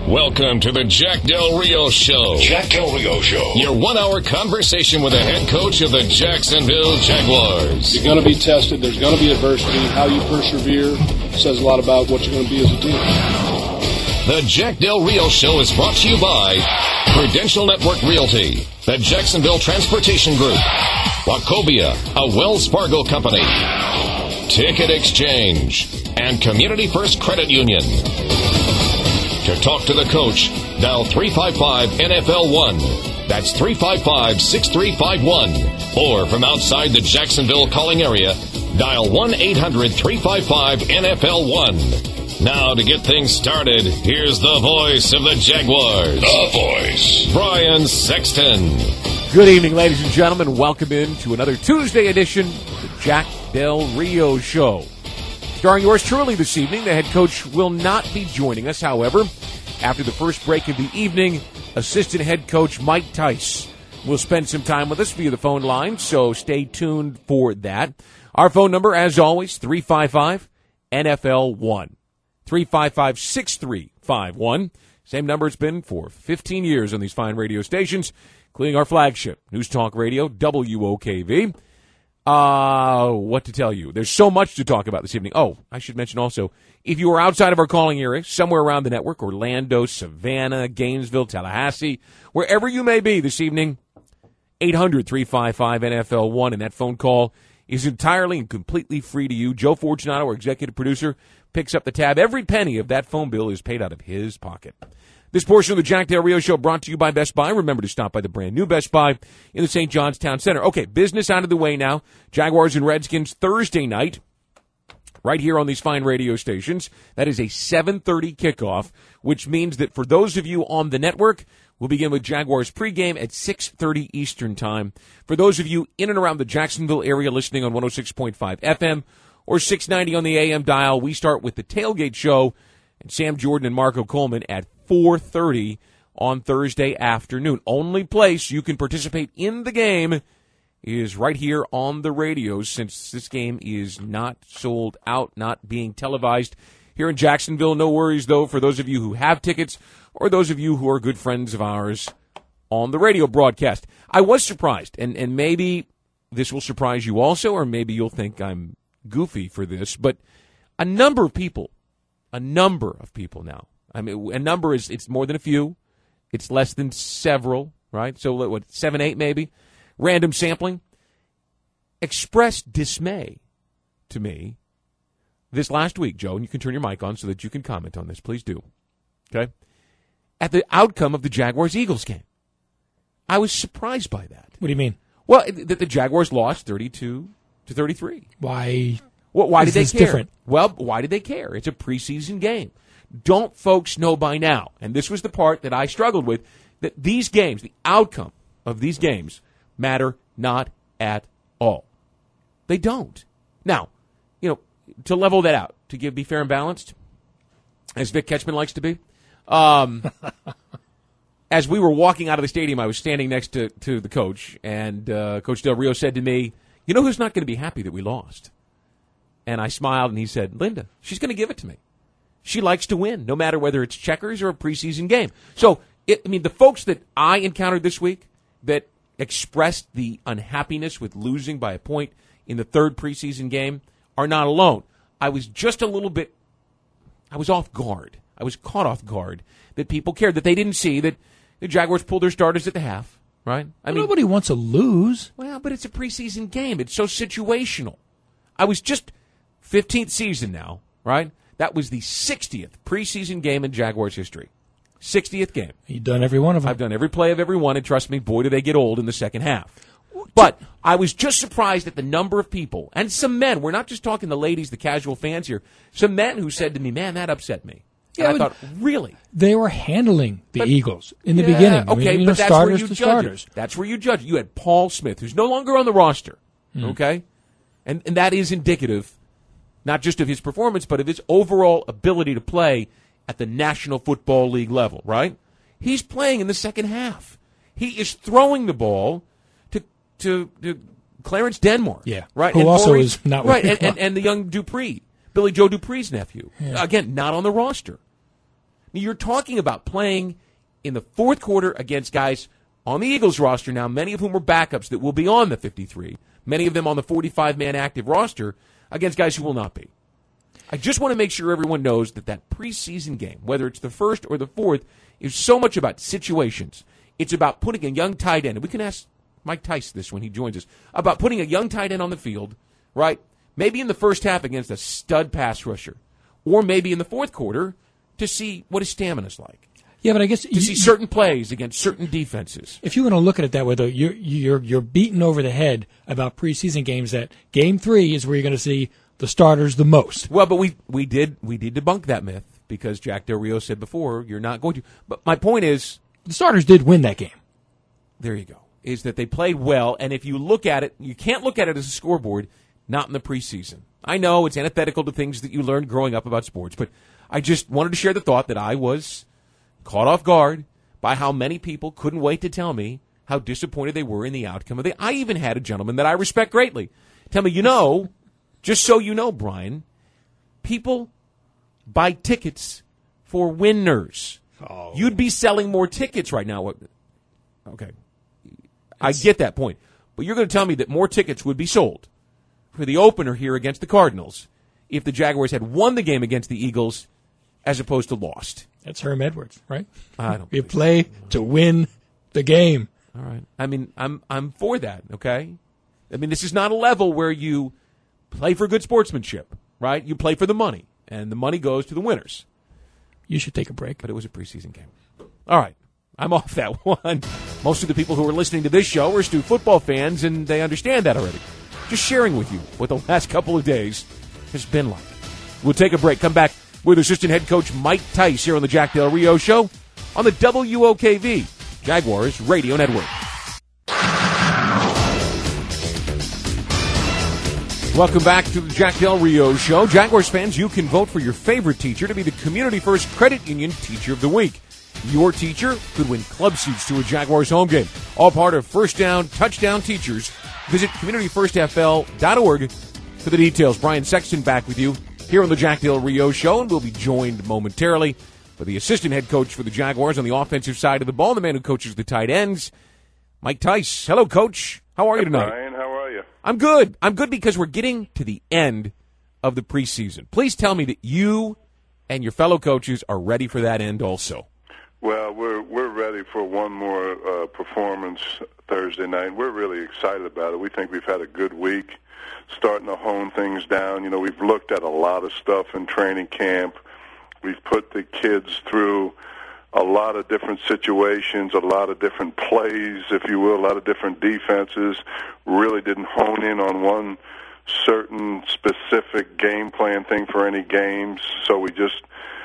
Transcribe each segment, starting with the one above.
Welcome to the Jack Del Rio Show. Jack Del Rio Show. Your 1 hour conversation with the head coach of the Jacksonville Jaguars. You're going to be tested. There's going to be adversity. How you persevere says a lot about what you're going to be as a team. The Jack Del Rio Show is brought to you by Prudential Network Realty, the Jacksonville Transportation Group, Wachovia, a Wells Fargo company, Ticket Exchange, and Community First Credit Union. To talk to the coach, dial 355-NFL-1. That's 355-6351. Or from outside the Jacksonville calling area, dial 1-800-355-NFL-1. Now to get things started, here's the voice of the Jaguars. The voice. Brian Sexton. Good evening, ladies and gentlemen. Welcome in to another Tuesday edition of the Jack Del Rio Show. Starring yours truly this evening, the head coach will not be joining us. However, after the first break of the evening, assistant head coach Mike Tice will spend some time with us via the phone line, so stay tuned for that. Our phone number, as always, 355-NFL-1. 355-6351. Same number it's been for 15 years on these fine radio stations, including our flagship, News Talk Radio, WOKV. What to tell you? There's so much to talk about this evening. Oh, I should mention also, if you are outside of our calling area, somewhere around the network, Orlando, Savannah, Gainesville, Tallahassee, wherever you may be this evening, 800-355-NFL-1, and that phone call is entirely and completely free to you. Joe Fortunato, our executive producer, picks up the tab. Every penny of that phone bill is paid out of his pocket. This portion of the Jack Del Rio Show brought to you by Best Buy. Remember to stop by the brand new Best Buy in the St. John's Town Center. Okay, business out of the way now. Jaguars and Redskins Thursday night, right here on these fine radio stations. That is a 7:30 kickoff, which means that for those of you on the network, we'll begin with Jaguars pregame at 6:30 Eastern Time. For those of you in and around the Jacksonville area listening on 106.5 FM or 690 on the AM dial, we start with the Tailgate Show and Sam Jordan and Marco Coleman at 4:30 on Thursday afternoon. Only place you can participate in the game is right here on the radio, since this game is not sold out, not being televised here in Jacksonville. No worries, though, for those of you who have tickets or those of you who are good friends of ours on the radio broadcast. I was surprised, and maybe this will surprise you also, or maybe you'll think I'm goofy for this, but a number of people now, I mean, a number is, it's more than a few. It's less than several, right? So, what, 7, 8 maybe? Random sampling. Expressed dismay to me this last week, Joe, and you can turn your mic on so that you can comment on this. Please do. Okay? At the outcome of the Jaguars-Eagles game. I was surprised by that. What do you mean? Well, that the Jaguars lost 32-33. Why? Well, why did they care? Different? Well, why did they care? It's a preseason game. Don't folks know by now, and this was the part that I struggled with, that these games, the outcome of these games, matter not at all. They don't. Now, to level that out, to be fair and balanced, as Vic Ketchman likes to be, as we were walking out of the stadium, I was standing next to the coach, and Coach Del Rio said to me, "You know who's not going to be happy that we lost?" And I smiled, and he said, "Linda, she's going to give it to me. She likes to win, no matter whether it's checkers or a preseason game." So, the folks that I encountered this week that expressed the unhappiness with losing by a point in the third preseason game are not alone. I was just a little bit, I was off guard. I was caught off guard that people cared, that they didn't see that the Jaguars pulled their starters at the half, right? Nobody wants to lose. Well, but it's a preseason game. It's so situational. I was just 15th season now, right? That was the 60th preseason game in Jaguars history. 60th game. You've done every one of them. I've done every play of every one, and trust me, boy, do they get old in the second half. But I was just surprised at the number of people, and some men, we're not just talking the ladies, the casual fans here, some men who said to me, "Man, that upset me." Yeah, and I thought, really? They were handling the Eagles in the beginning. Okay, but that's where you judge it. That's where you judge it. You had Paul Smith, who's no longer on the roster, okay? And that is indicative not just of his performance, but of his overall ability to play at the National Football League level, right? He's playing in the second half. He is throwing the ball to Clarence Denmore. Yeah, right. Who and also Maurice, is not right, and the young Dupree, Billy Joe Dupree's nephew. Yeah. Again, not on the roster. You're talking about playing in the fourth quarter against guys on the Eagles roster now, many of whom are backups that will be on the 53, many of them on the 45-man active roster, against guys who will not be. I just want to make sure everyone knows that preseason game, whether it's the first or the fourth, is so much about situations. It's about putting a young tight end, and we can ask Mike Tice this when he joins us, about putting a young tight end on the field, right? Maybe in the first half against a stud pass rusher, or maybe in the fourth quarter to see what his stamina's like. Yeah, but I guess to see certain plays against certain defenses. If you want to look at it that way, though, you're beaten over the head about preseason games. That Game 3 is where you're going to see the starters the most. Well, but we did debunk that myth because Jack Del Rio said before you're not going to. But my point is, the starters did win that game. There you go. Is that they played well, and if you look at it, you can't look at it as a scoreboard. Not in the preseason. I know it's antithetical to things that you learned growing up about sports, but I just wanted to share the thought that I was caught off guard by how many people couldn't wait to tell me how disappointed they were in the outcome of the. I even had a gentleman that I respect greatly tell me, just so you know, Brian, people buy tickets for winners. Oh. You'd be selling more tickets right now. Okay. I get that point. But you're going to tell me that more tickets would be sold for the opener here against the Cardinals if the Jaguars had won the game against the Eagles as opposed to lost. That's Herm Edwards, right? I don't. You play to win the game. All right. I mean, I'm for that, okay? I mean, this is not a level where you play for good sportsmanship, right? You play for the money, and the money goes to the winners. You should take a break. But it was a preseason game. All right. I'm off that one. Most of the people who are listening to this show are Stu football fans, and they understand that already. Just sharing with you what the last couple of days has been like. We'll take a break. Come back with assistant head coach Mike Tice here on the Jack Del Rio Show on the WOKV Jaguars Radio Network. Welcome back to the Jack Del Rio Show. Jaguars fans, you can vote for your favorite teacher to be the Community First Credit Union Teacher of the Week. Your teacher could win club seats to a Jaguars home game. All part of First Down, Touchdown Teachers. Visit communityfirstfl.org for the details. Brian Sexton back with you here on the Jack Del Rio Show, and we'll be joined momentarily by the assistant head coach for the Jaguars on the offensive side of the ball, the man who coaches the tight ends, Mike Tice. Hello, Coach. How are you tonight? Brian, how are you? I'm good. I'm good because we're getting to the end of the preseason. Please tell me that you and your fellow coaches are ready for that end also. Well, we're ready for one more performance Thursday night. We're really excited about it. We think we've had a good week, starting to hone things down. You know, we've looked at a lot of stuff in training camp. We've put the kids through a lot of different situations, a lot of different plays, if you will, a lot of different defenses. Really didn't hone in on one certain specific game plan thing for any games. So we just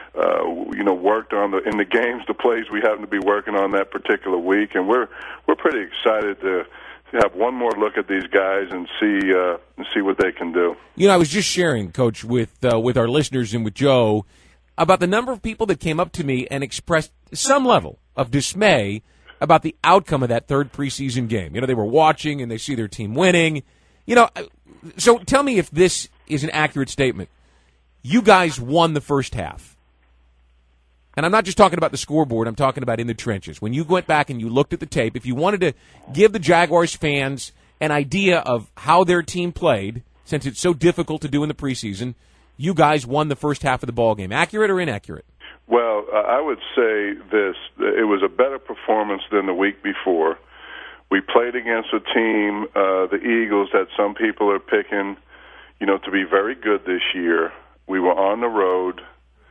worked on in the games, the plays we happen to be working on that particular week, and we're pretty excited to have one more look at these guys and see what they can do. You know, I was just sharing, Coach, with our listeners and with Joe about the number of people that came up to me and expressed some level of dismay about the outcome of that third preseason game. You know, they were watching and they see their team winning. You know, so tell me if this is an accurate statement. You guys won the first half. And I'm not just talking about the scoreboard. I'm talking about in the trenches. When you went back and you looked at the tape, if you wanted to give the Jaguars fans an idea of how their team played, since it's so difficult to do in the preseason, you guys won the first half of the ball game. Accurate or inaccurate? Well, I would say this. It was a better performance than the week before. We played against a team, the Eagles, that some people are picking, to be very good this year. We were on the road.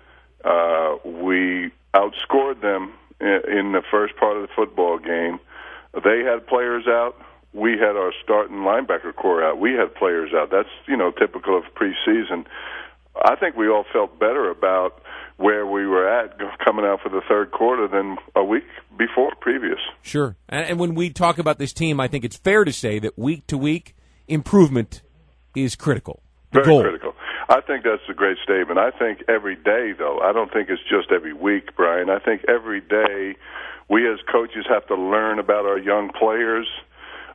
We outscored them in the first part of the football game. They had players out. We had our starting linebacker core out. We had players out. That's, typical of preseason. I think we all felt better about where we were at coming out for the third quarter than a week before previous. Sure. And when we talk about this team, I think it's fair to say that week-to-week improvement is critical. Very critical. I think that's a great statement. I think every day, though, I don't think it's just every week, Brian. I think every day we as coaches have to learn about our young players,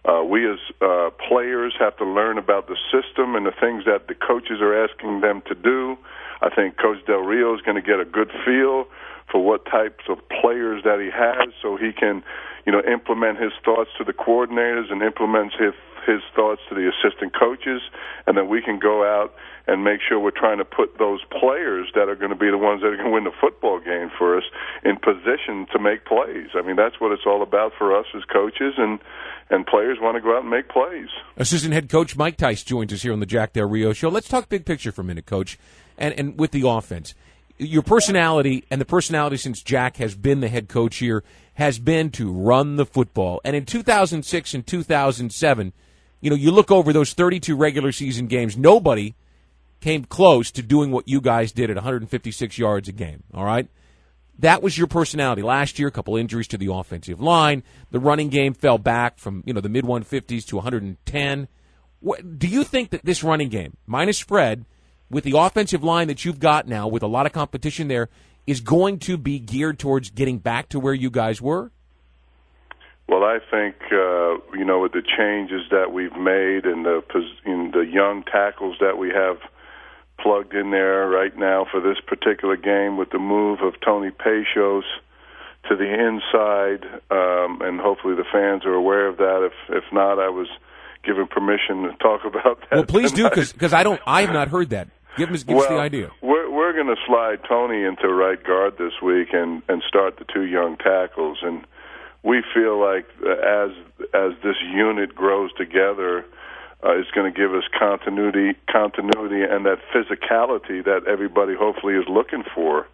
We as players have to learn about the system and the things that the coaches are asking them to do. I think Coach Del Rio is going to get a good feel for what types of players that he has, so he can, implement his thoughts to the coordinators and implements his thoughts to the assistant coaches, and then we can go out and make sure we're trying to put those players that are going to be the ones that are going to win the football game for us in position to make plays. I mean, that's what it's all about for us as coaches, and players want to go out and make plays. Assistant head coach Mike Tice joins us here on the Jack Del Rio Show. Let's talk big picture for a minute, Coach, and with the offense. Your personality, and the personality since Jack has been the head coach here, has been to run the football. And in 2006 and 2007, you look over those 32 regular season games, nobody came close to doing what you guys did at 156 yards a game, all right? That was your personality. Last year, a couple injuries to the offensive line. The running game fell back from, the mid-150s to 110. Do you think that this running game, minus spread, with the offensive line that you've got now, with a lot of competition there, is going to be geared towards getting back to where you guys were? Well, I think, with the changes that we've made and the young tackles that we have plugged in there right now for this particular game, with the move of Tony Pachos to the inside, and hopefully the fans are aware of that. If not, I was given permission to talk about that. Well, please tonight. do, because I have not heard that. Give us the idea. We're going to slide Tony into right guard this week and start the two young tackles, and we feel like as this unit grows together, it's going to give us continuity, and that physicality that everybody hopefully is looking for.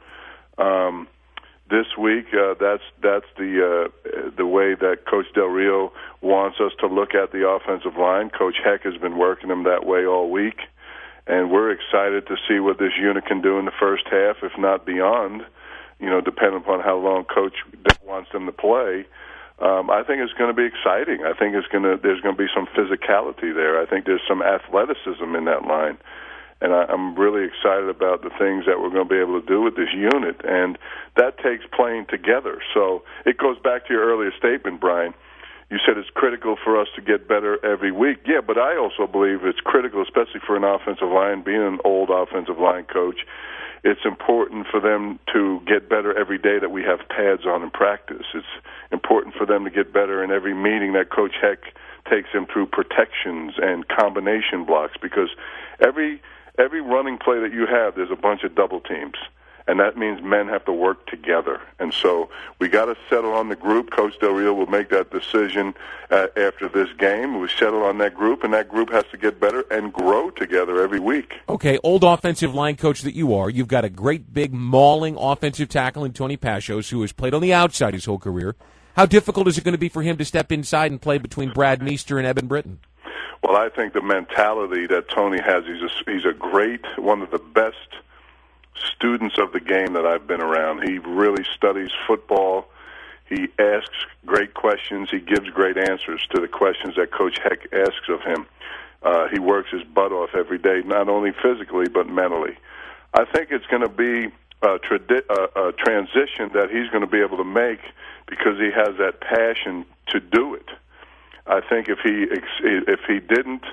This week, that's the way that Coach Del Rio wants us to look at the offensive line. Coach Heck has been working them that way all week, and we're excited to see what this unit can do in the first half, if not beyond, depending upon how long Coach wants them to play. I think it's going to be exciting. I think there's going to be some physicality there. I think there's some athleticism in that line. And I'm really excited about the things that we're going to be able to do with this unit. And that takes playing together. So it goes back to your earlier statement, Brian. You said it's critical for us to get better every week. Yeah, but I also believe it's critical, especially for an offensive line, being an old offensive line coach, it's important for them to get better every day that we have pads on in practice. It's important for them to get better in every meeting that Coach Heck takes them through protections and combination blocks, because every running play that you have, there's a bunch of double teams, and that means men have to work together. And so we got to settle on the group. Coach Del Rio will make that decision after this game. We settle on that group, and that group has to get better and grow together every week. Okay, old offensive line coach that you are, you've got a great big mauling offensive tackle in Tony Pachos, who has played on the outside his whole career. How difficult is it going to be for him to step inside and play between Brad Meester and Eben Britton? Well, I think the mentality that Tony has, he's a great, one of the best students of the game that I've been around. He really studies football. He asks great questions. He gives great answers to the questions that Coach Heck asks of him. He works his butt off every day, not only physically but mentally. I think it's going to be a transition that he's going to be able to make because he has that passion to do it. I think if he didn't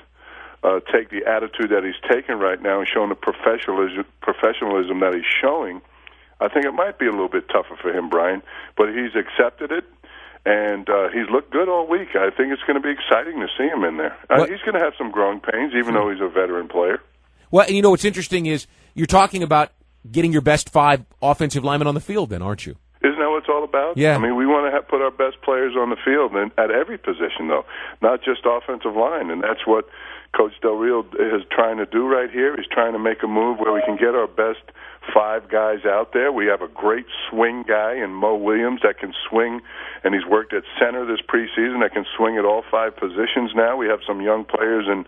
take the attitude that he's taking right now and showing the professionalism that he's showing, I think it might be a little bit tougher for him, Brian. But he's accepted it, and he's looked good all week. I think it's going to be exciting to see him in there. He's going to have some growing pains, even though he's a veteran player. Well, and what's interesting is you're talking about getting your best 5 offensive linemen on the field then, aren't you? Isn't that what it's all about? Yeah. I mean, we want to put our best players on the field and at every position, though, not just offensive line. And that's what Coach Del Rio is trying to do right here. He's trying to make a move where we can get our best 5 guys out there. We have a great swing guy in Mo Williams that can swing, and he's worked at center this preseason, that can swing at all 5 positions now. We have some young players in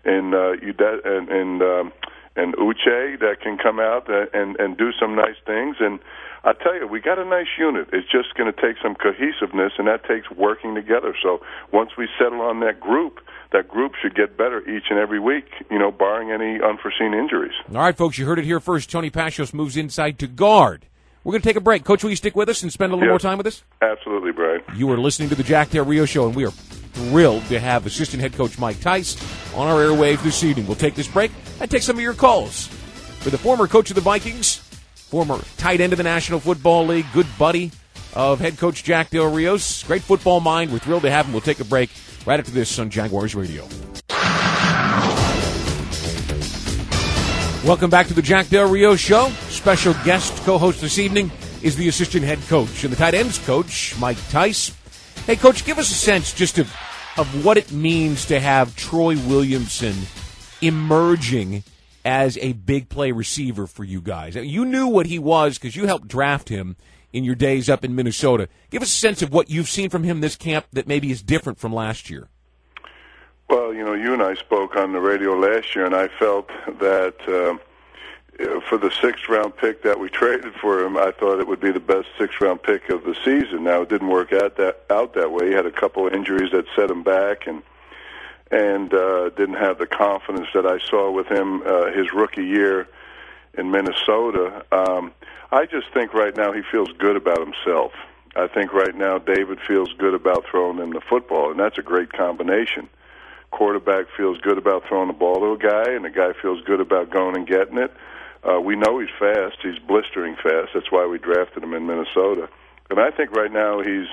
Uche that can come out and do some nice things. And I tell you, we got a nice unit. It's just going to take some cohesiveness, and that takes working together. So once we settle on that group should get better each and every week, barring any unforeseen injuries. All right, folks, you heard it here first. Tony Pachos moves inside to guard. We're going to take a break. Coach, will you stick with us and spend a little more time with us? Absolutely, Brian. You are listening to the Jack Del Rio Show, and we are thrilled to have assistant head coach Mike Tice on our airwaves this evening. We'll take this break and take some of your calls. For the former coach of the Vikings, former tight end of the National Football League, good buddy of head coach Jack Del Rios, great football mind. We're thrilled to have him. We'll take a break right after this on Jaguars Radio. Welcome back to the Jack Del Rio Show. Special guest co-host this evening is the assistant head coach and the tight ends coach, Mike Tice. Hey, Coach, give us a sense just of what it means to have Troy Williamson emerging as a big play receiver for you guys. You knew what he was because you helped draft him in your days up in Minnesota. Give us a sense of what you've seen from him this camp that maybe is different from last year. Well, you and I spoke on the radio last year, and I felt that for the sixth-round pick that we traded for him, I thought it would be the best sixth-round pick of the season. Now, it didn't work out that way. He had a couple of injuries that set him back, and didn't have the confidence that I saw with him his rookie year in Minnesota. I just think right now he feels good about himself. I think right now David feels good about throwing him the football, and that's a great combination. Quarterback feels good about throwing the ball to a guy, and the guy feels good about going and getting it. We know he's fast. He's blistering fast. That's why we drafted him in Minnesota. And I think right now he's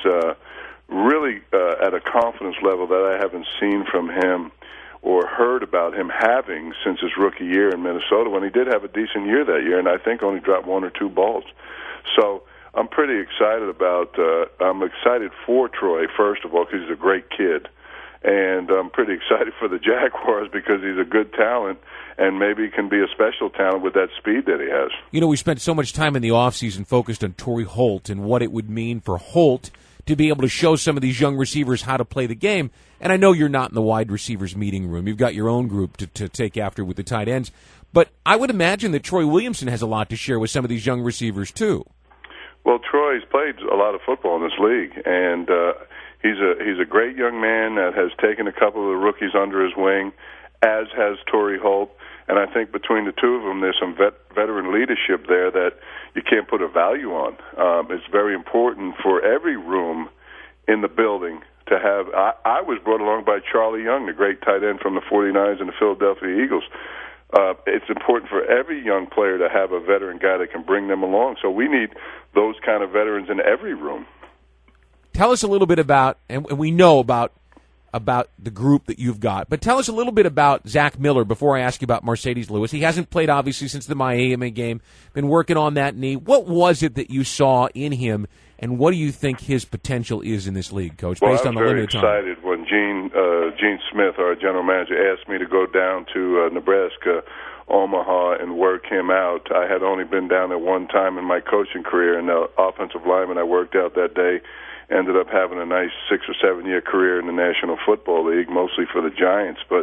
really at a confidence level that I haven't seen from him or heard about him having since his rookie year in Minnesota, when he did have a decent year that year, and I think only dropped one or two balls. So I'm pretty excited I'm excited for Troy, first of all, because he's a great kid. And I'm pretty excited for the Jaguars because he's a good talent, and maybe he can be a special talent with that speed that he has. We spent so much time in the offseason focused on Torrey Holt and what it would mean for Holt to be able to show some of these young receivers how to play the game. And I know you're not in the wide receivers meeting room. You've got your own group to take after with the tight ends. But I would imagine that Troy Williamson has a lot to share with some of these young receivers, too. Well, Troy's played a lot of football in this league, and he's a great young man that has taken a couple of the rookies under his wing, as has Torrey Holt. And I think between the two of them, there's some veteran leadership there that you can't put a value on. It's very important for every room in the building to have. I was brought along by Charlie Young, the great tight end from the 49ers and the Philadelphia Eagles. It's important for every young player to have a veteran guy that can bring them along. So we need those kind of veterans in every room. Tell us a little bit about, and we know about the group that you've got, but tell us a little bit about Zach Miller before I ask you about Mercedes Lewis. He hasn't played, obviously, since the Miami game, been working on that knee. What was it that you saw in him, and what do you think his potential is in this league, Coach, based on the limited time? I was very excited when Gene Smith, our general manager, asked me to go down to Nebraska, Omaha, and work him out. I had only been down there one time in my coaching career, and the offensive lineman I worked out that day ended up having a nice 6 or 7 year career in the National Football League, mostly for the Giants. But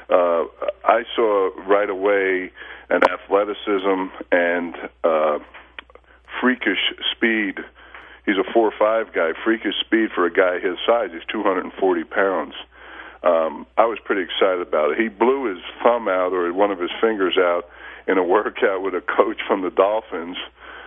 I saw right away an athleticism and freakish speed. He's a 4.5 guy, freakish speed for a guy his size. He's 240 pounds. I was pretty excited about it. He blew his thumb out, or one of his fingers out, in a workout with a coach from the Dolphins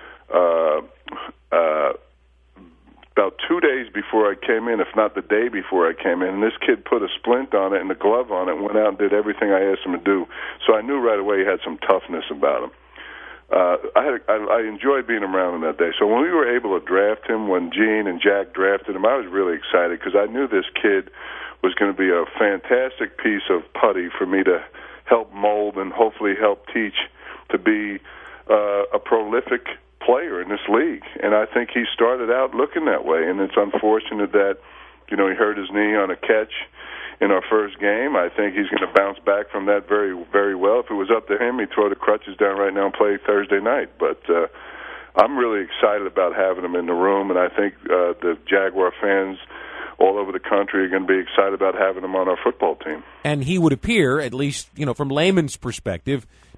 about 2 days before I came in, if not the day before I came in. And this kid put a splint on it and a glove on it and went out and did everything I asked him to do. So I knew right away he had some toughness about him. I enjoyed being around him that day. So when we were able to draft him, when Gene and Jack drafted him, I was really excited because I knew this kid was going to be a fantastic piece of putty for me to help mold and hopefully help teach to be a prolific player in this league. And I think he started out looking that way, and it's unfortunate that, he hurt his knee on a catch in our first game. I think he's going to bounce back from that very, very well. If it was up to him, he'd throw the crutches down right now and play Thursday night. But I'm really excited about having him in the room, and I think the Jaguar fans all over the country are going to be excited about having him on our football team. And he would appear, at least, from layman's perspective,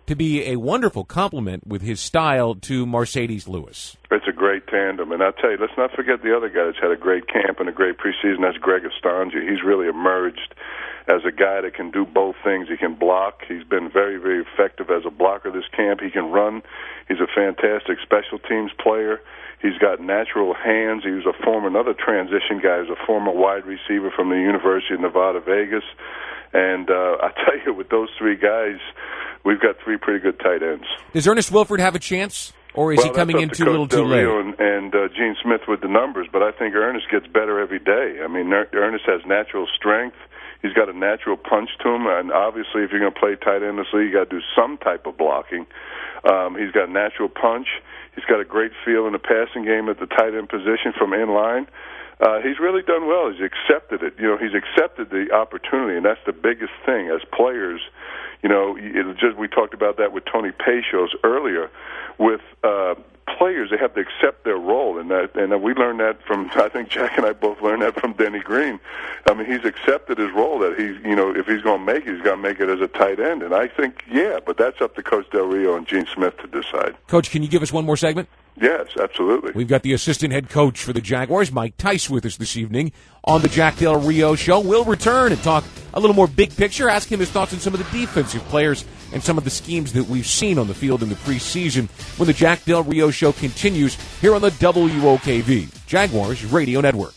to be a wonderful complement with his style to Mercedes Lewis. It's a great tandem. And I'll tell you, let's not forget the other guy that's had a great camp and a great preseason. That's Greg Estanji. He's really emerged as a guy that can do both things. He can block. He's been very, very effective as a blocker this camp. He can run. He's a fantastic special teams player. He's got natural hands. He was another transition guy. He was a former wide receiver from the University of Nevada, Vegas. And I tell you, with those three guys, we've got three pretty good tight ends. Does Ernest Wilford have a chance, or is he coming in too little too late? And Gene Smith with the numbers, but I think Ernest gets better every day. I mean, Ernest has natural strength. He's got a natural punch to him, and obviously if you're going to play tight end in this league, you got to do some type of blocking. He's got natural punch. He's got a great feel in the passing game at the tight end position from in line. He's really done well. He's accepted it. He's accepted the opportunity, and that's the biggest thing as players. We talked about that with Tony Peixos earlier. With players, they have to accept their role, and we learned that from. I think Jack and I both learned that from Denny Green. I mean, he's accepted his role that if he's going to make it, he's got to make it as a tight end. And I think, but that's up to Coach Del Rio and Gene Smith to decide. Coach, can you give us one more segment? Yes, absolutely. We've got the assistant head coach for the Jaguars, Mike Tice, with us this evening on the Jack Del Rio Show. We'll return and talk a little more big picture, ask him his thoughts on some of the defensive players and some of the schemes that we've seen on the field in the preseason when the Jack Del Rio Show continues here on the WOKV Jaguars Radio Network.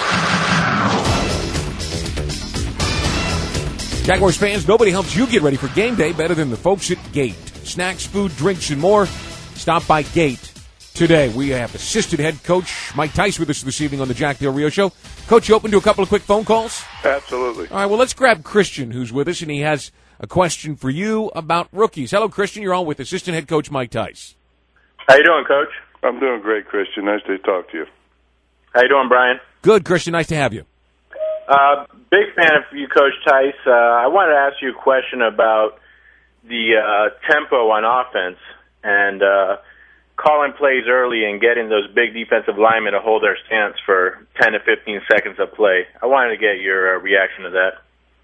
Jaguars fans, nobody helps you get ready for game day better than the folks at Gate. Snacks, food, drinks, and more. Stop by Gate today. We have assistant head coach Mike Tice with us this evening on the Jack Del Rio Show. Coach, you open to a couple of quick phone calls? Absolutely. All right, well, let's grab Christian, who's with us, and he has a question for you about rookies. Hello, Christian. You're on with assistant head coach Mike Tice. How you doing, Coach? I'm doing great, Christian. Nice to talk to you. How you doing, Brian? Good, Christian. Nice to have you. Big fan of you, Coach Tice. I wanted to ask you a question about the tempo on offense and calling plays early and getting those big defensive linemen to hold their stance for 10 to 15 seconds of play. I wanted to get your reaction to that.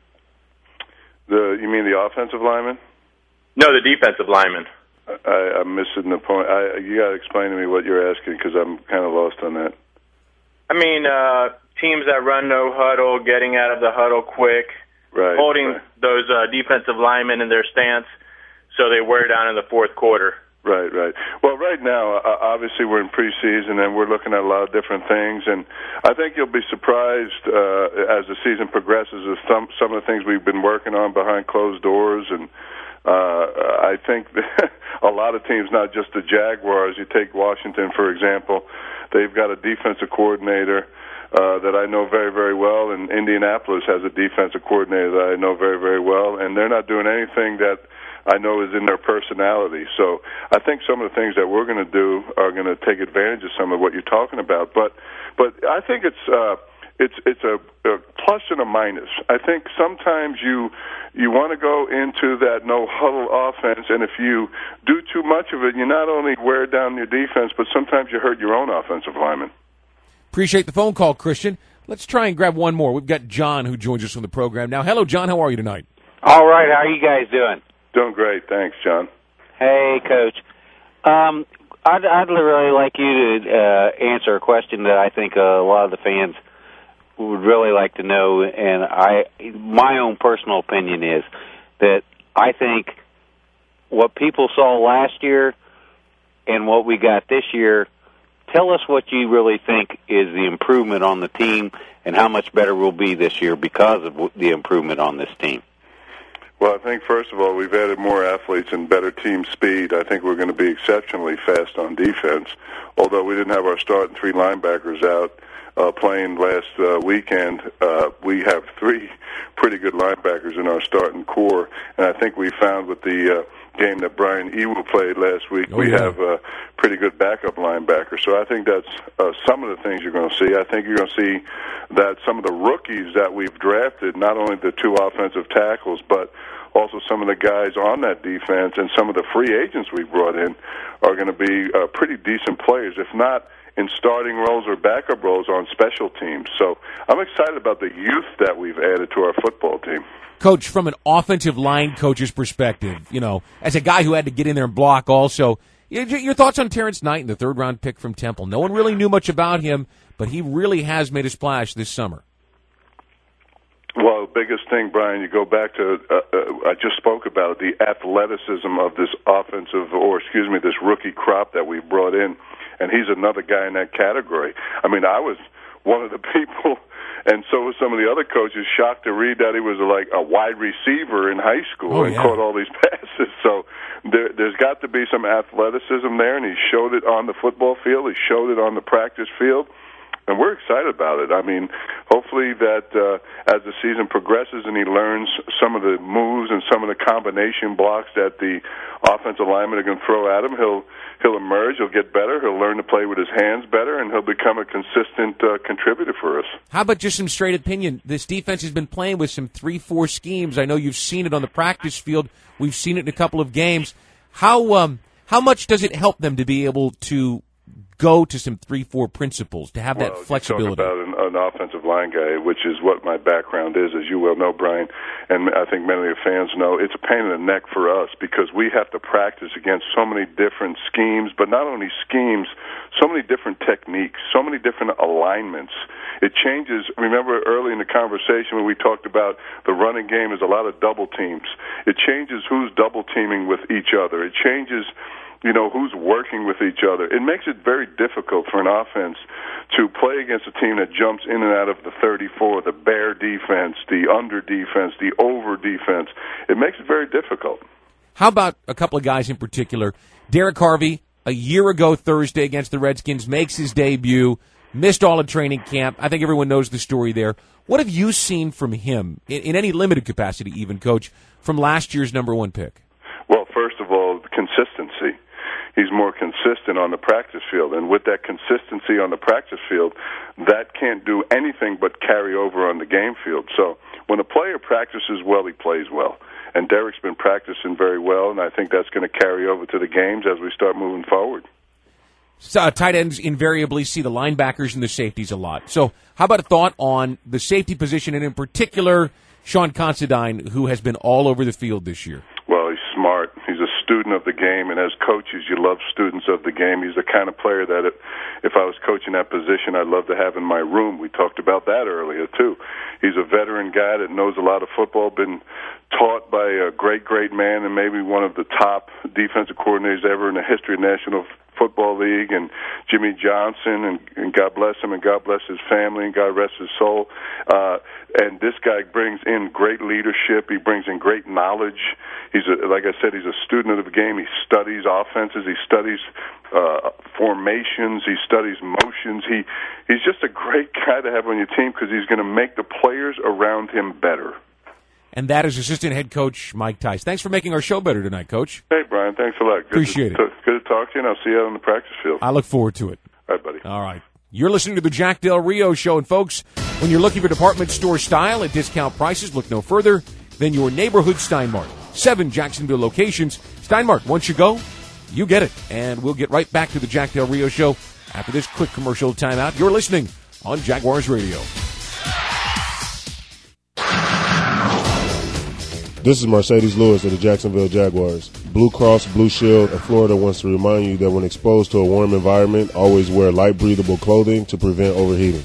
You mean the offensive lineman? No, the defensive lineman. I'm missing the point. You got to explain to me what you're asking because I'm kind of lost on that. I mean, teams that run no huddle, getting out of the huddle quick, holding those defensive linemen in their stance so they wear down in the fourth quarter. Right. Well, right now, obviously we're in preseason and we're looking at a lot of different things, and I think you'll be surprised as the season progresses with some of the things we've been working on behind closed doors, and I think that a lot of teams, not just the Jaguars, you take Washington, for example, they've got a defensive coordinator that I know very, very well, and Indianapolis has a defensive coordinator that I know very, very well, and they're not doing anything that I know is in their personality. So I think some of the things that we're going to do are going to take advantage of some of what you're talking about. But I think it's a plus and a minus. I think sometimes you want to go into that no huddle offense, and if you do too much of it, you not only wear down your defense, but sometimes you hurt your own offensive lineman. Appreciate the phone call, Christian. Let's try and grab one more. We've got John who joins us on the program now. Hello, John. How are you tonight? All right. How are you guys doing? Doing great. Thanks, John. Hey, Coach. I'd really like you to answer a question that I think a lot of the fans would really like to know, and my own personal opinion is that I think what people saw last year and what we got this year, tell us what you really think is the improvement on the team and how much better we'll be this year because of the improvement on this team. Well, I think, first of all, we've added more athletes and better team speed. I think we're going to be exceptionally fast on defense, although we didn't have our starting three linebackers out playing last weekend. We have three pretty good linebackers in our starting core, and I think we found with the game that Brian Ewu played last week, we have a pretty good backup linebacker. So I think that's some of the things you're going to see. I think you're going to see that some of the rookies that we've drafted, not only the two offensive tackles, but also some of the guys on that defense and some of the free agents we've brought in are going to be pretty decent players, if not in starting roles or backup roles on special teams. So I'm excited about the youth that we've added to our football team. Coach, from an offensive line coach's perspective, as a guy who had to get in there and block also, your thoughts on Terrence Knight, the third-round pick from Temple? No one really knew much about him, but he really has made a splash this summer. Well, the biggest thing, Brian, you go back to, I just spoke about the athleticism of this this rookie crop that we brought in, and he's another guy in that category. I mean, I was one of the people, and so were some of the other coaches, shocked to read that he was like a wide receiver in high school and caught all these passes. So there's got to be some athleticism there, and he showed it on the football field. He showed it on the practice field. And we're excited about it. I mean, hopefully that as the season progresses and he learns some of the moves and some of the combination blocks that the offensive linemen are going to throw at him, he'll emerge, he'll get better, he'll learn to play with his hands better, and he'll become a consistent contributor for us. How about just some straight opinion? This defense has been playing with some 3-4 schemes. I know you've seen it on the practice field. We've seen it in a couple of games. How much does it help them to be able to go to some 3-4 principles, to have that flexibility? You talk about an offensive line guy, which is what my background is, as you well know, Brian, and I think many of your fans know. It's a pain in the neck for us because we have to practice against so many different schemes, but not only schemes, so many different techniques, so many different alignments. It changes. Remember early in the conversation when we talked about the running game is a lot of double teams. It changes who's double teaming with each other. It changes who's working with each other. It makes it very difficult for an offense to play against a team that jumps in and out of the 34, the bear defense, the under defense, the over defense. It makes it very difficult. How about a couple of guys in particular? Derek Harvey, a year ago Thursday against the Redskins, makes his debut, missed all of training camp. I think everyone knows the story there. What have you seen from him, in any limited capacity even, Coach, from last year's number 1 pick? Well, first of all, consistency. He's more consistent on the practice field, and with that consistency on the practice field, that can't do anything but carry over on the game field. So when a player practices well, he plays well. And Derek's been practicing very well, and I think that's going to carry over to the games as we start moving forward. Tight ends invariably see the linebackers and the safeties a lot. So how about a thought on the safety position, and in particular, Sean Considine, who has been all over the field this year? Well, he's smart. He's a student of the game, and as coaches, you love students of the game. He's the kind of player that if I was coaching that position, I'd love to have in my room. We talked about that earlier, too. He's a veteran guy that knows a lot of football, been taught by a great, great man and maybe one of the top defensive coordinators ever in the history of National Football League, and Jimmy Johnson, and God bless him, and God bless his family, and God rest his soul. And this guy brings in great leadership. He brings in great knowledge. Like I said, he's a student of the game. He studies offenses. He studies formations. He studies motions. He's just a great guy to have on your team because he's going to make the players around him better. And that is assistant head coach Mike Tice. Thanks for making our show better tonight, Coach. Hey, Brian. Thanks a lot. Appreciate it. Good to talk to you, and I'll see you out on the practice field. I look forward to it. All right, buddy. All right. You're listening to the Jack Del Rio Show. And, folks, when you're looking for department store style at discount prices, look no further than your neighborhood Steinmart. 7 Jacksonville locations. Steinmart, once you go, you get it. And we'll get right back to the Jack Del Rio Show after this quick commercial timeout. You're listening on Jaguars Radio. This is Mercedes Lewis of the Jacksonville Jaguars. Blue Cross Blue Shield of Florida wants to remind you that when exposed to a warm environment, always wear light breathable clothing to prevent overheating.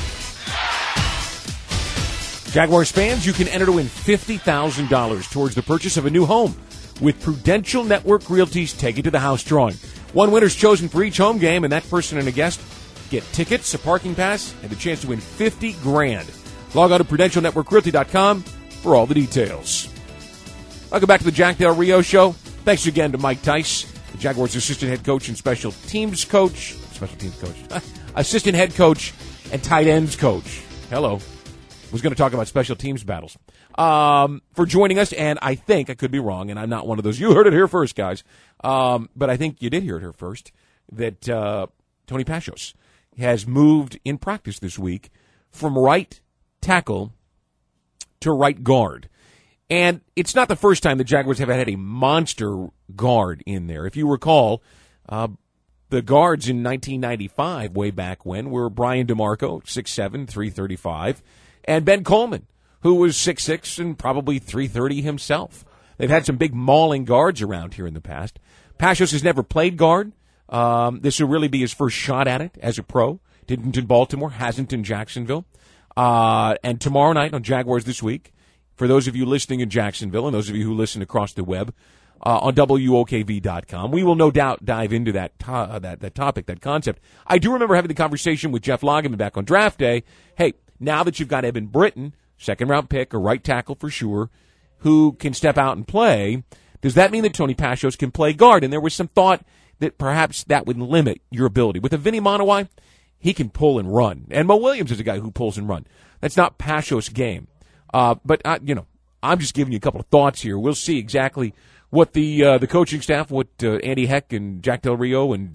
Jaguars fans, you can enter to win $50,000 towards the purchase of a new home with Prudential Network Realty's Take It to the House drawing. One winner's chosen for each home game, and that person and a guest get tickets, a parking pass, and the chance to win $50,000. Log on to PrudentialNetworkRealty.com for all the details. Welcome back to the Jack Del Rio Show. Thanks again to Mike Tice, the Jaguars' assistant head coach and special teams coach, assistant head coach and tight ends coach. Hello. Was going to talk about special teams battles. For joining us, and I think, I could be wrong, and I'm not one of those, you heard it here first, guys, but I think you did hear it here first, that Tony Pashos has moved in practice this week from right tackle to right guard. And it's not the first time the Jaguars have had a monster guard in there. If you recall, The guards in 1995, way back when, were Brian DeMarco, 6'7", 335, and Ben Coleman, who was 6'6" and probably 330 himself. They've had some big mauling guards around here in the past. Pashos has never played guard. This will really be his first shot at it as a pro. Didn't in Baltimore, hasn't in Jacksonville. And tomorrow night on Jaguars This Week, for those of you listening in Jacksonville and those of you who listen across the web, on WOKV.com, we will no doubt dive into that topic, that concept. I do remember having the conversation with Jeff Lageman back on draft day. Hey, now that you've got Evan Britton, second-round pick, a right tackle for sure, who can step out and play, does that mean that Tony Pashos can play guard? And there was some thought that perhaps that would limit your ability. With a Vinny Monowai, he can pull and run. And Mo Williams is a guy who pulls and run. That's not Pashos' game. But I'm just giving you a couple of thoughts here. We'll see exactly what the coaching staff, what Andy Heck and Jack Del Rio and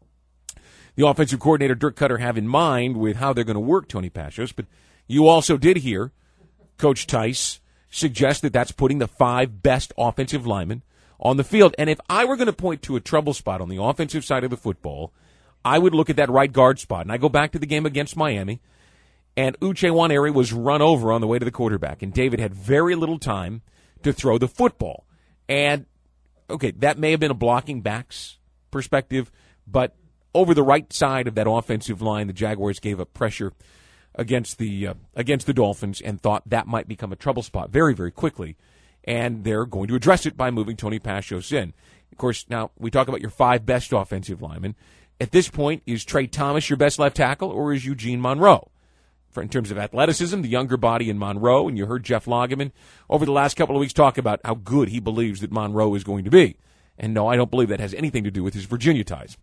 the offensive coordinator Dirk Cutter have in mind with how they're going to work Tony Pashos. But you also did hear Coach Tice suggest that that's putting the 5 best offensive linemen on the field. And if I were going to point to a trouble spot on the offensive side of the football, I would look at that right guard spot. And I go back to the game against Miami, and Uche Nwaneri was run over on the way to the quarterback, and David had very little time to throw the football. And, okay, that may have been a blocking backs perspective, but over the right side of that offensive line, the Jaguars gave up pressure against the Dolphins and thought that might become a trouble spot very, very quickly. And they're going to address it by moving Tony Pashos in. Of course, now we talk about your 5 best offensive linemen. At this point, is Trey Thomas your best left tackle, or is Eugene Monroe? In terms of athleticism, the younger body in Monroe, and you heard Jeff Lageman over the last couple of weeks talk about how good he believes that Monroe is going to be. And no, I don't believe that has anything to do with his Virginia ties.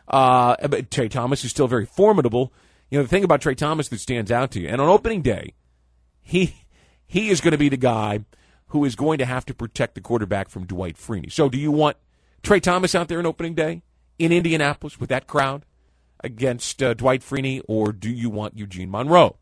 But Trey Thomas is still very formidable. You know, the thing about Trey Thomas that stands out to you, and on opening day, he is going to be the guy who is going to have to protect the quarterback from Dwight Freeney. So do you want Trey Thomas out there on opening day in Indianapolis with that crowd against Dwight Freeney, or do you want Eugene Monroe?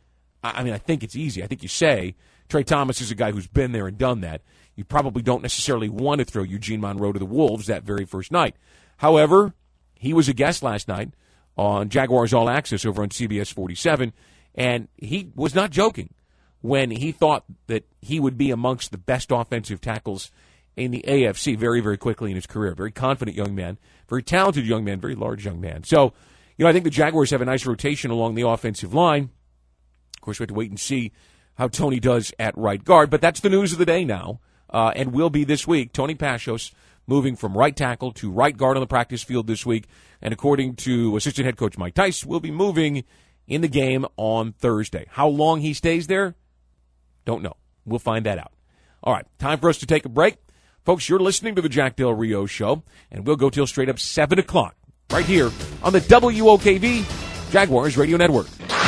I mean, I think it's easy. I think you say Trey Thomas is a guy who's been there and done that. You probably don't necessarily want to throw Eugene Monroe to the Wolves that very first night. However, he was a guest last night on Jaguars All Access over on CBS 47, and he was not joking when he thought that he would be amongst the best offensive tackles in the AFC very, very quickly in his career. Very confident young man, very talented young man, very large young man. So, I think the Jaguars have a nice rotation along the offensive line. Of course, we have to wait and see how Tony does at right guard, but that's the news of the day now, and will be this week. Tony Pashos moving from right tackle to right guard on the practice field this week, and according to assistant head coach Mike Tice, will be moving in the game on Thursday. How long he stays there, don't know. We'll find that out. All right, time for us to take a break. Folks, you're listening to the Jack Del Rio Show, and we'll go till straight up 7 o'clock right here on the WOKV Jaguars Radio Network.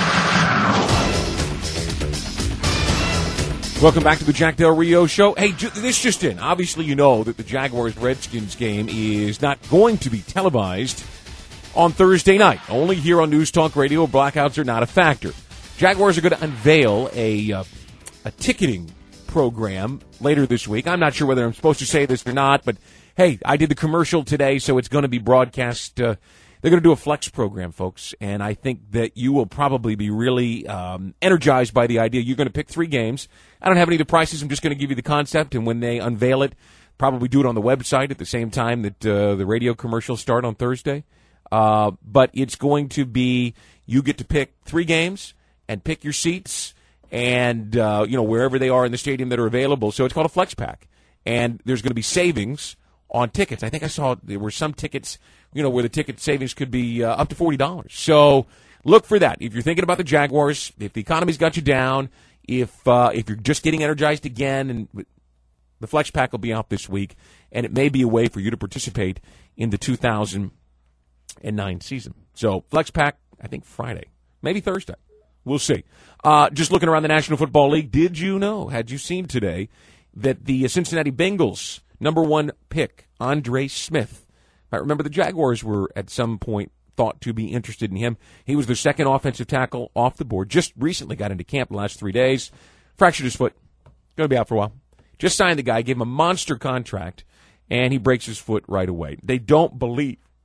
Welcome back to the Jack Del Rio Show. Hey, this just in. Obviously, you know that the Jaguars-Redskins game is not going to be televised on Thursday night. Only here on News Talk Radio. Blackouts are not a factor. Jaguars are going to unveil a ticketing program later this week. I'm not sure whether I'm supposed to say this or not, but hey, I did the commercial today, so it's going to be broadcast. They're going to do a flex program, folks, and I think that you will probably be really energized by the idea. You're going to pick 3 games. I don't have any of the prices. I'm just going to give you the concept, and when they unveil it, probably do it on the website at the same time that the radio commercials start on Thursday. But it's going to be, you get to pick 3 games and pick your seats and, wherever they are in the stadium that are available. So it's called a flex pack, and there's going to be savings on tickets. I think I saw there were some tickets, where the ticket savings could be up to $40. So look for that. If you're thinking about the Jaguars, if the economy's got you down, if you're just getting energized again, and the Flex Pack will be out this week, and it may be a way for you to participate in the 2009 season. So Flex Pack, I think Friday, maybe Thursday. We'll see. Just looking around the National Football League, had you seen today that the Cincinnati Bengals #1 pick, Andre Smith, I remember the Jaguars were at some point thought to be interested in him. He was their second offensive tackle off the board. Just recently got into camp the last 3 days. Fractured his foot. Going to be out for a while. Just signed the guy, gave him a monster contract, and he breaks his foot right away. They don't believe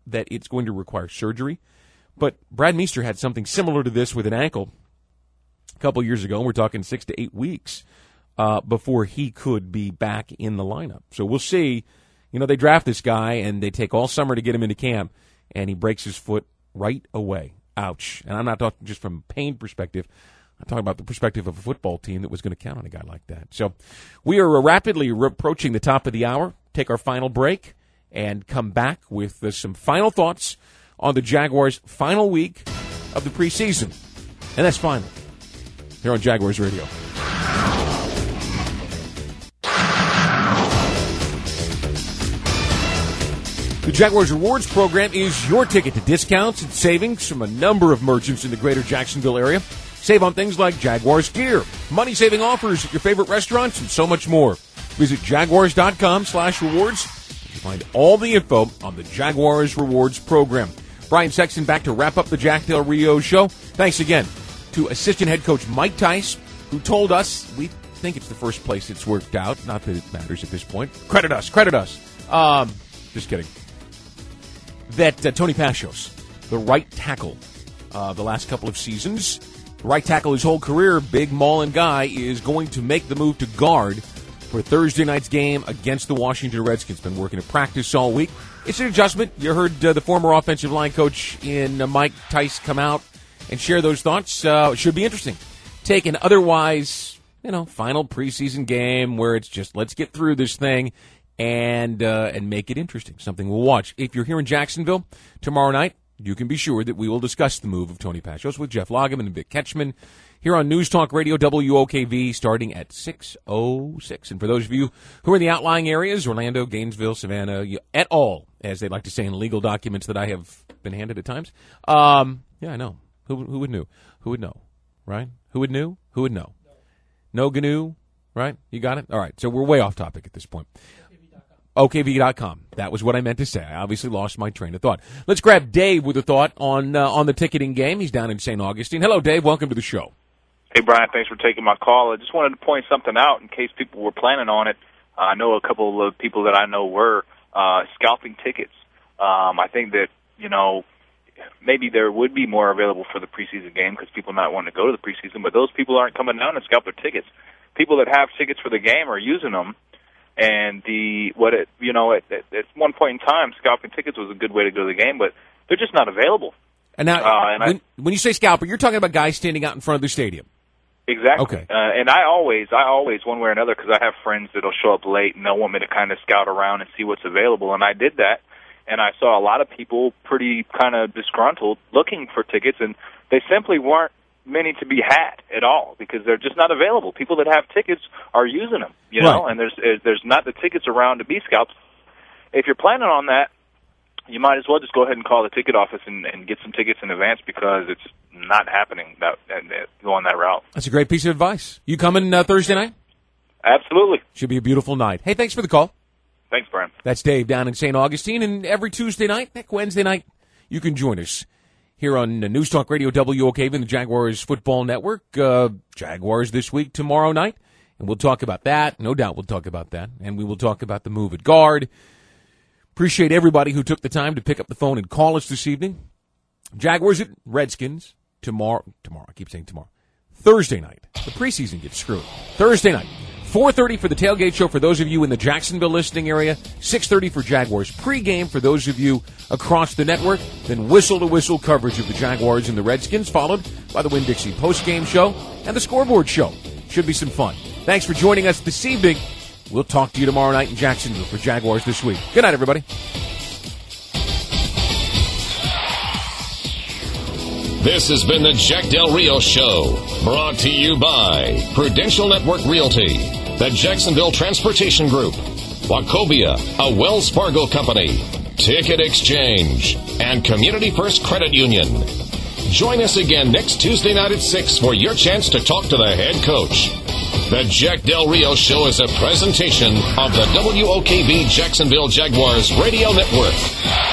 that it's going to require surgery. But Brad Meester had something similar to this with an ankle a couple years ago. We're talking 6 to 8 weeks before he could be back in the lineup. So we'll see. You know, they draft this guy, and they take all summer to get him into camp, and he breaks his foot right away. Ouch. And I'm not talking just from a pain perspective. I'm talking about the perspective of a football team that was going to count on a guy like that. So we are rapidly approaching the top of the hour. Take our final break and come back with some final thoughts on the Jaguars' final week of the preseason. And that's final here on Jaguars Radio. The Jaguars Rewards program is your ticket to discounts and savings from a number of merchants in the greater Jacksonville area. Save on things like Jaguars gear, money-saving offers at your favorite restaurants, and so much more. Visit Jaguars.com/rewards to find all the info on the Jaguars Rewards program. Brian Sexton back to wrap up the Jack Del Rio show. Thanks again to assistant head coach Mike Tice, who told us we think it's the first place it's worked out. Not that it matters at this point. Credit us. Just kidding. That Tony Pashos, the right tackle the last couple of seasons, right tackle his whole career, big mauling guy, is going to make the move to guard for Thursday night's game against the Washington Redskins. Been working at practice all week. It's an adjustment. You heard the former offensive line coach in Mike Tice come out and share those thoughts. It should be interesting. Take an otherwise, final preseason game where it's just let's get through this thing and make it interesting. Something we'll watch. If you're here in Jacksonville tomorrow night, you can be sure that we will discuss the move of Tony Pashos with Jeff Loggeman and Vic Ketchman here on News Talk Radio WOKV starting at 6:06. And for those of you who are in the outlying areas, Orlando, Gainesville, Savannah, et al., as they like to say in legal documents that I have been handed at times. Yeah, I know. Who would know? Who would know, right? Who would know? Who would know? No GNU, right? You got it? All right, so we're way off topic at this point. OKV.com. That was what I meant to say. I obviously lost my train of thought. Let's grab Dave with a thought on the ticketing game. He's down in St. Augustine. Hello, Dave. Welcome to the show. Hey, Brian. Thanks for taking my call. I just wanted to point something out in case people were planning on it. I know a couple of people that I know were scalping tickets. I think that, maybe there would be more available for the preseason game because people not wanting to go to the preseason, but those people aren't coming down to scalp their tickets. People that have tickets for the game are using them. And at one point in time, scalping tickets was a good way to go to the game, but they're just not available. And now, when you say scalper, you're talking about guys standing out in front of the stadium. Exactly. Okay. And I always, one way or another, because I have friends that'll show up late and they'll want me to kind of scout around and see what's available. And I did that, and I saw a lot of people pretty kind of disgruntled looking for tickets, and they simply weren't many to be had at all because they're just not available. People that have tickets are using them, know, and there's not the tickets around to be scalped. If you're planning on that, you might as well just go ahead and call the ticket office and get some tickets in advance because it's not happening going that route. That's a great piece of advice. You coming Thursday night? Absolutely. Should be a beautiful night. Hey, thanks for the call. Thanks, Brian. That's Dave down in St. Augustine, and every Tuesday night, next Wednesday night, you can join us here on News Talk Radio WOKV and the Jaguars Football Network. Jaguars this week, tomorrow night. And we'll talk about that. No doubt we'll talk about that. And we will talk about the move at guard. Appreciate everybody who took the time to pick up the phone and call us this evening. Jaguars at Redskins tomorrow. I keep saying tomorrow. Thursday night. The preseason gets screwed. Thursday night. 4:30 for the tailgate show for those of you in the Jacksonville listening area. 6:30 for Jaguars pregame for those of you across the network. Then whistle-to-whistle coverage of the Jaguars and the Redskins, followed by the Winn-Dixie postgame show and the scoreboard show. Should be some fun. Thanks for joining us this evening. We'll talk to you tomorrow night in Jacksonville for Jaguars This Week. Good night, everybody. This has been the Jack Del Rio Show, brought to you by Prudential Network Realty, the Jacksonville Transportation Group, Wachovia, a Wells Fargo company, Ticket Exchange, and Community First Credit Union. Join us again next Tuesday night at 6 for your chance to talk to the head coach. The Jack Del Rio Show is a presentation of the WOKV Jacksonville Jaguars Radio Network.